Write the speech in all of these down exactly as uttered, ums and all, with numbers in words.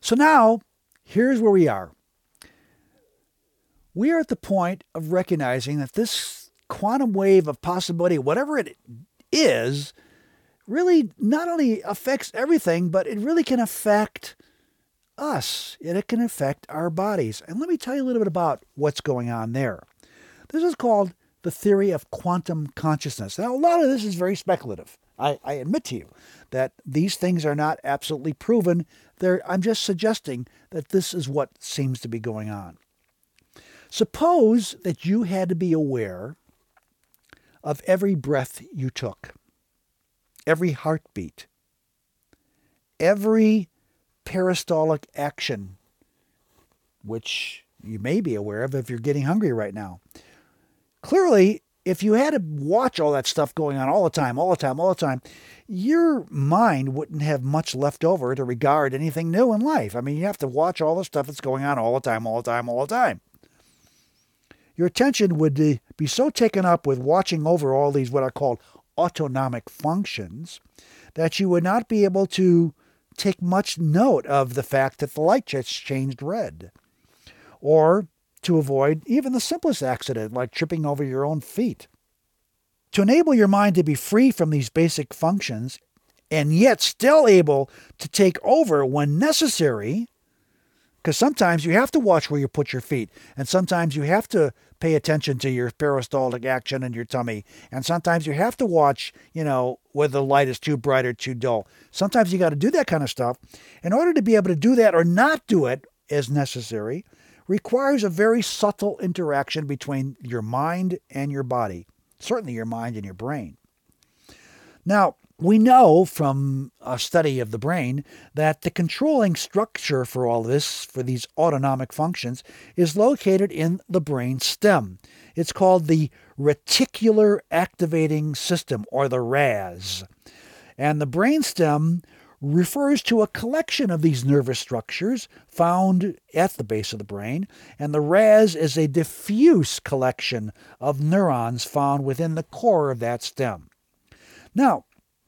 So now, here's where we are. We are at the point of recognizing that this quantum wave of possibility, whatever it is, really not only affects everything, but it really can affect us, and it can affect our bodies. And let me tell you a little bit about what's going on there. This is called the theory of quantum consciousness. Now, a lot of this is very speculative. I, I admit to you that these things are not absolutely proven. They're, I'm just suggesting that this is what seems to be going on. Suppose that you had to be aware of every breath you took, every heartbeat, every peristaltic action, which you may be aware of if you're getting hungry right now. Clearly, if you had to watch all that stuff going on all the time, all the time, all the time, your mind wouldn't have much left over to regard anything new in life. I mean, you have to watch all the stuff that's going on all the time, all the time, all the time. Your attention would be so taken up with watching over all these what are called autonomic functions that you would not be able to take much note of the fact that the light just changed red, or to avoid even the simplest accident like tripping over your own feet. To enable your mind to be free from these basic functions and yet still able to take over when necessary, because sometimes you have to watch where you put your feet, and sometimes you have to pay attention to your peristaltic action in your tummy, and sometimes you have to watch, you know, whether the light is too bright or too dull. Sometimes you got to do that kind of stuff. In order to be able to do that or not do it as necessary, requires a very subtle interaction between your mind and your body, certainly your mind and your brain. Now, we know from a study of the brain that the controlling structure for all this, for these autonomic functions, is located in the brain stem. It's called the reticular activating system, or the R A S. And the brain stem refers to a collection of these nervous structures found at the base of the brain, and the R A S is a diffuse collection of neurons found within the core of that stem. Now,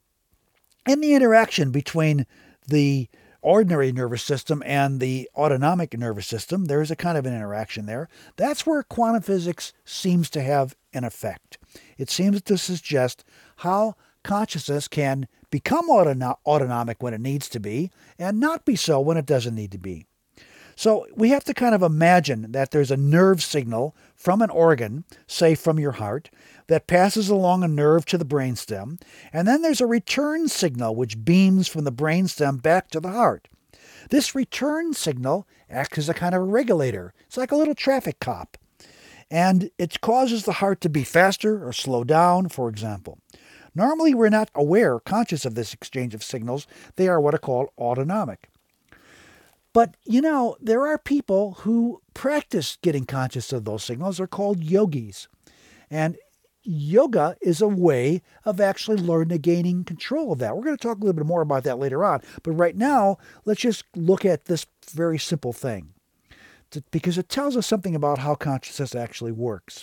in the interaction between the ordinary nervous system and the autonomic nervous system, there is a kind of an interaction there. That's where quantum physics seems to have an effect. It seems to suggest how consciousness can become autono- autonomic when it needs to be, and not be so when it doesn't need to be. So we have to kind of imagine that there's a nerve signal from an organ, say from your heart, that passes along a nerve to the brainstem, and then there's a return signal which beams from the brainstem back to the heart. This return signal acts as a kind of a regulator. It's like a little traffic cop, and it causes the heart to beat faster or slow down, for example. Normally, we're not aware, conscious of this exchange of signals. They are what are called autonomic. But, you know, there are people who practice getting conscious of those signals. They're called yogis. And yoga is a way of actually learning and gaining control of that. We're going to talk a little bit more about that later on. But right now, let's just look at this very simple thing, to, because it tells us something about how consciousness actually works.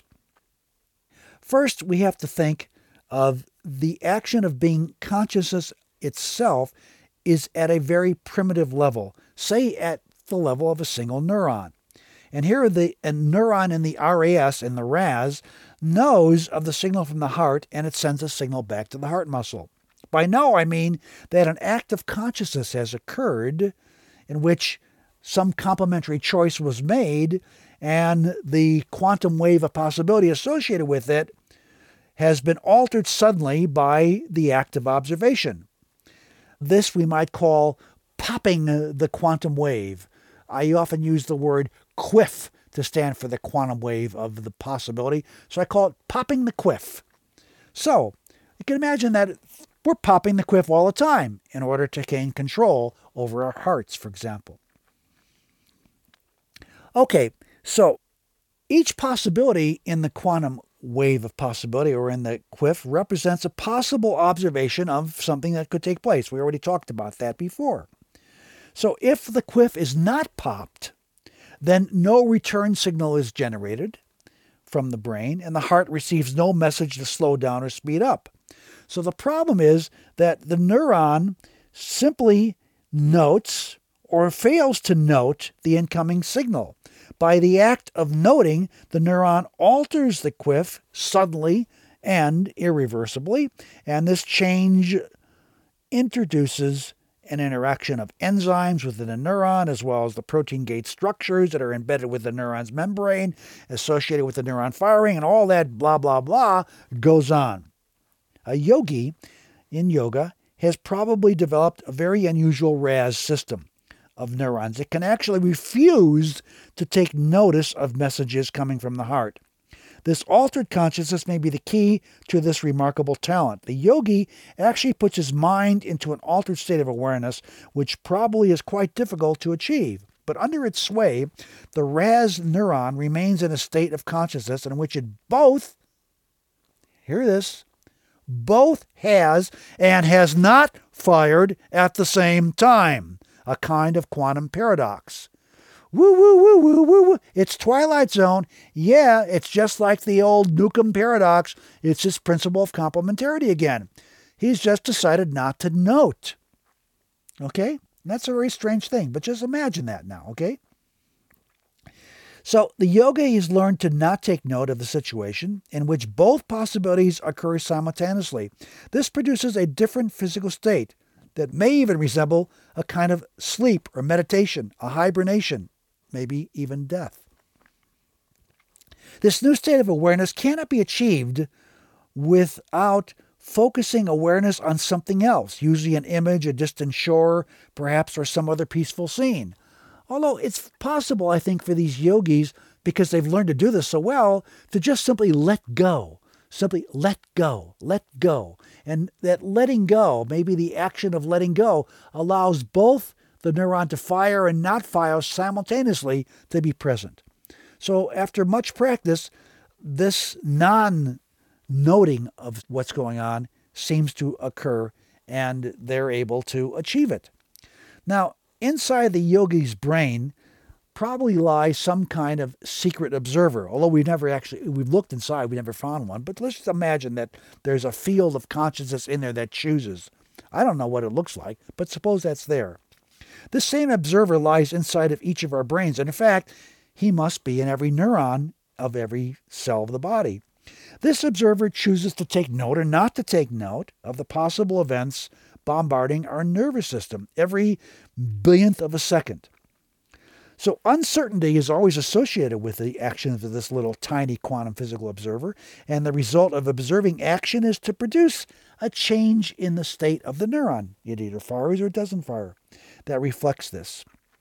First, we have to think of the action of being consciousness itself is at a very primitive level, say at the level of a single neuron. And here the a neuron in the R A S and the R A S knows of the signal from the heart, and it sends a signal back to the heart muscle. By know, I mean that an act of consciousness has occurred in which some complementary choice was made, and the quantum wave of possibility associated with it has been altered suddenly by the act of observation. This we might call popping the quantum wave. I often use the word quiff to stand for the quantum wave of the possibility, so I call it popping the quiff. So, you can imagine that we're popping the quiff all the time in order to gain control over our hearts, for example. Okay, so each possibility in the quantum wave of possibility, or in the quiff, represents a possible observation of something that could take place. We already talked about that before. So if the quiff is not popped, then no return signal is generated from the brain, and the heart receives no message to slow down or speed up. So the problem is that the neuron simply notes or fails to note the incoming signal. By the act of noting, the neuron alters the quiff suddenly and irreversibly, and this change introduces an interaction of enzymes within the neuron, as well as the protein gate structures that are embedded with the neuron's membrane, associated with the neuron firing, and all that blah, blah, blah goes on. A yogi in yoga has probably developed a very unusual R A S system of neurons. It can actually refuse to take notice of messages coming from the heart. This altered consciousness may be the key to this remarkable talent. The yogi actually puts his mind into an altered state of awareness, which probably is quite difficult to achieve. But under its sway, the R A S neuron remains in a state of consciousness in which it both, hear this, both has and has not fired at the same time, a kind of quantum paradox. Woo, woo, woo, woo, woo, woo. It's Twilight Zone. Yeah, it's just like the old Newcomb paradox. It's this principle of complementarity again. He's just decided not to note. Okay? That's a very strange thing, but just imagine that now, okay? So the yogi has learned to not take note of the situation in which both possibilities occur simultaneously. This produces a different physical state that may even resemble a kind of sleep or meditation, a hibernation, maybe even death. This new state of awareness cannot be achieved without focusing awareness on something else, usually an image, a distant shore, perhaps, or some other peaceful scene. Although it's possible, I think, for these yogis, because they've learned to do this so well, to just simply let go. Simply let go, let go. And that letting go, maybe the action of letting go, allows both the neuron to fire and not fire simultaneously to be present. So after much practice, this non-noting of what's going on seems to occur, and they're able to achieve it. Now, inside the yogi's brain probably lies some kind of secret observer, although we've never actually, we've looked inside, we never found one, but let's just imagine that there's a field of consciousness in there that chooses. I don't know what it looks like, but suppose that's there. This same observer lies inside of each of our brains, and in fact, he must be in every neuron of every cell of the body. This observer chooses to take note or not to take note of the possible events bombarding our nervous system every billionth of a second. So uncertainty is always associated with the actions of this little tiny quantum physical observer, and the result of observing action is to produce a change in the state of the neuron. It either fires or doesn't fire. That reflects this.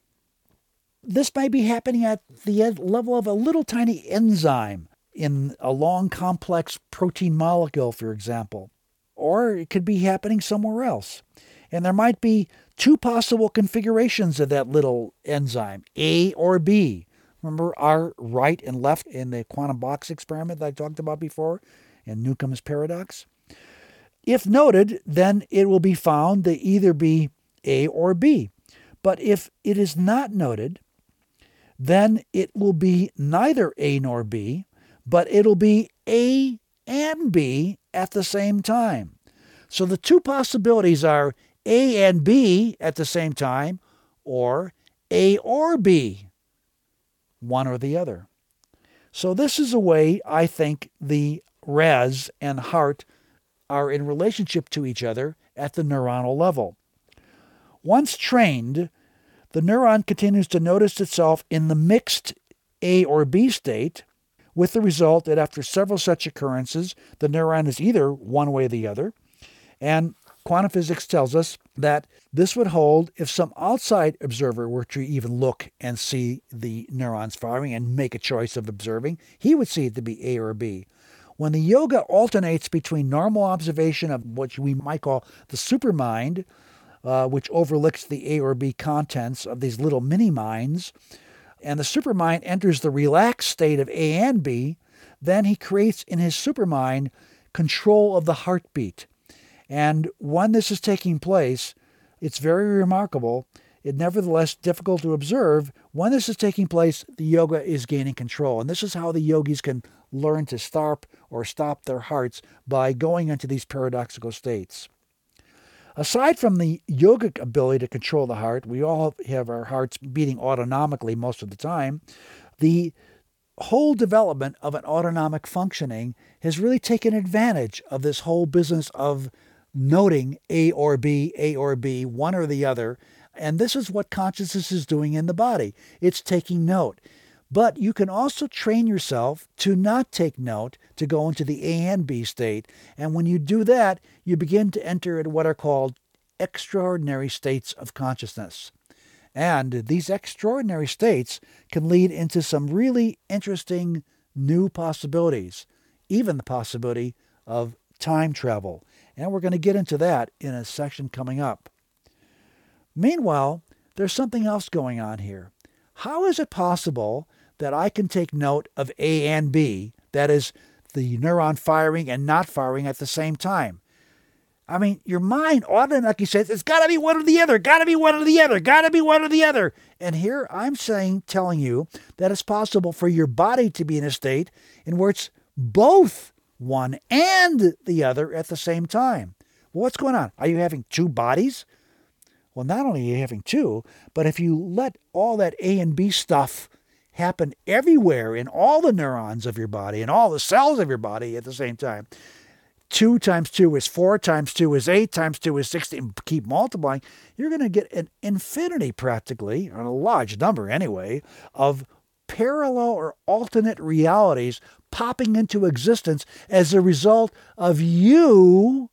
This may be happening at the level of a little tiny enzyme in a long complex protein molecule, for example. Or it could be happening somewhere else. And there might be two possible configurations of that little enzyme, A or B. Remember our right and left in the quantum box experiment that I talked about before in Newcomb's paradox? If noted, then it will be found to either be A or B. But if it is not noted, then it will be neither A nor B, but it'll be A and B at the same time. So the two possibilities are A and B at the same time, or A or B, one or the other. So this is a way I think the R A S and heart are in relationship to each other at the neuronal level. Once trained, the neuron continues to notice itself in the mixed A or B state, with the result that after several such occurrences, the neuron is either one way or the other. And quantum physics tells us that this would hold if some outside observer were to even look and see the neurons firing and make a choice of observing. He would see it to be A or B. When the yoga alternates between normal observation of what we might call the supermind, uh, which overlooks the A or B contents of these little mini minds, and the supermind enters the relaxed state of A and B, then he creates in his supermind control of the heartbeat. And when this is taking place, it's very remarkable. It's nevertheless difficult to observe. When this is taking place, the yoga is gaining control. And this is how the yogis can learn to stop or stop their hearts by going into these paradoxical states. Aside from the yogic ability to control the heart, we all have our hearts beating autonomically most of the time. The whole development of an autonomic functioning has really taken advantage of this whole business of noting A or B, A or B, one or the other. And this is what consciousness is doing in the body. It's taking note. But you can also train yourself to not take note, to go into the A and B state. And when you do that, you begin to enter into what are called extraordinary states of consciousness. And these extraordinary states can lead into some really interesting new possibilities, even the possibility of time travel. And we're going to get into that in a section coming up. Meanwhile, there's something else going on here. How is it possible that I can take note of A and B, that is, the neuron firing and not firing at the same time? I mean, your mind automatically says, it's got to be one or the other, got to be one or the other, got to be one or the other. And here I'm saying, telling you that it's possible for your body to be in a state in where it's both one and the other at the same time. Well, what's going on? Are you having two bodies? Well, not only are you having two, but if you let all that A and B stuff happen everywhere in all the neurons of your body and all the cells of your body at the same time, two times two is four, times two is eight, times two is sixteen, keep multiplying, you're going to get an infinity practically, or a large number anyway, of parallel or alternate realities popping into existence as a result of you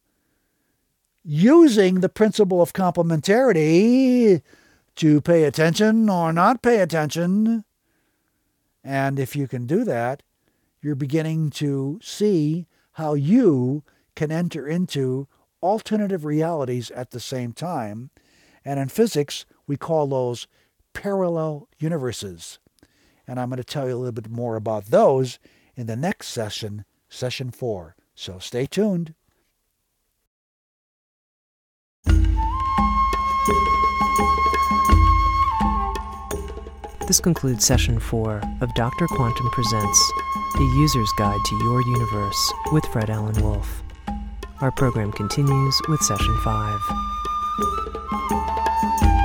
using the principle of complementarity to pay attention or not pay attention. And if you can do that, you're beginning to see how you can enter into alternative realities at the same time. And in physics, we call those parallel universes. And I'm going to tell you a little bit more about those in the next session, session four. So stay tuned. This concludes Session four of Doctor Quantum Presents, A User's Guide to Your Universe with Fred Alan Wolf. Our program continues with Session five.